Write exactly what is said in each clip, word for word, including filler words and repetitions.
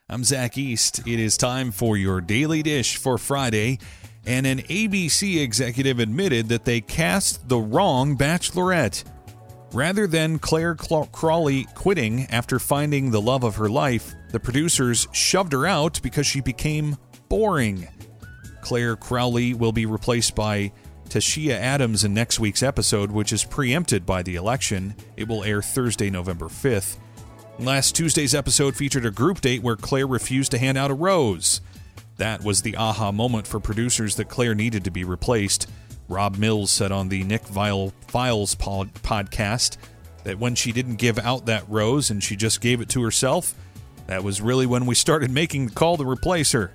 I'm Zach East. It is time for your Daily Dish for Friday, and an A B C executive admitted that they cast the wrong Bachelorette. Rather than Claire Crawley quitting after finding the love of her life, the producers shoved her out because she became boring. Claire Crawley will be replaced by Tashia Adams in next week's episode, which is preempted by the election. It will air Thursday, November fifth. Last Tuesday's episode featured a group date where Claire refused to hand out a rose. That was the aha moment for producers that Claire needed to be replaced. Rob Mills said on the Nick Viall Files pod- podcast that when she didn't give out that rose and she just gave it to herself, that was really when we started making the call to replace her.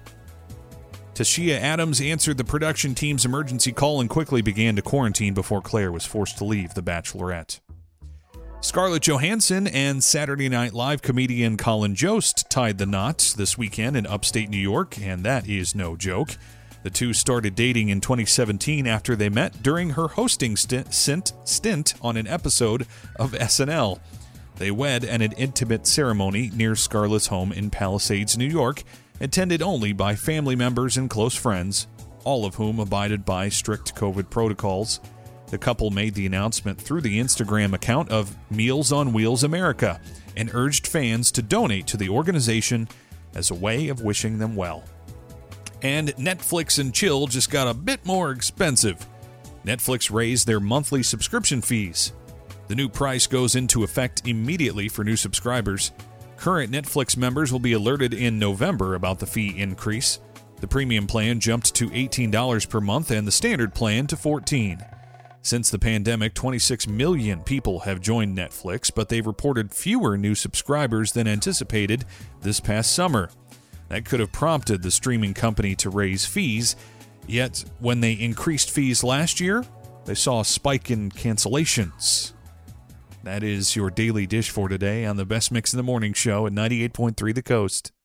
Tashia Adams answered the production team's emergency call and quickly began to quarantine before Claire was forced to leave The Bachelorette. Scarlett Johansson and Saturday Night Live comedian Colin Jost tied the knot this weekend in upstate New York, and that is no joke. The two started dating in twenty seventeen after they met during her hosting stint, stint on an episode of S N L. They wed at an intimate ceremony near Scarlett's home in Palisades, New York, attended only by family members and close friends, all of whom abided by strict COVID protocols. The couple made the announcement through the Instagram account of Meals on Wheels America and urged fans to donate to the organization as a way of wishing them well. And Netflix and chill just got a bit more expensive. Netflix raised their monthly subscription fees. The new price goes into effect immediately for new subscribers. Current Netflix members will be alerted in November about the fee increase. The premium plan jumped to eighteen dollars per month and the standard plan to fourteen dollars. Since the pandemic, twenty-six million people have joined Netflix, but they've reported fewer new subscribers than anticipated this past summer. That could have prompted the streaming company to raise fees, yet when they increased fees last year, they saw a spike in cancellations. That is your Daily Dish for today on the Best Mix in the Morning Show at ninety-eight point three The Coast.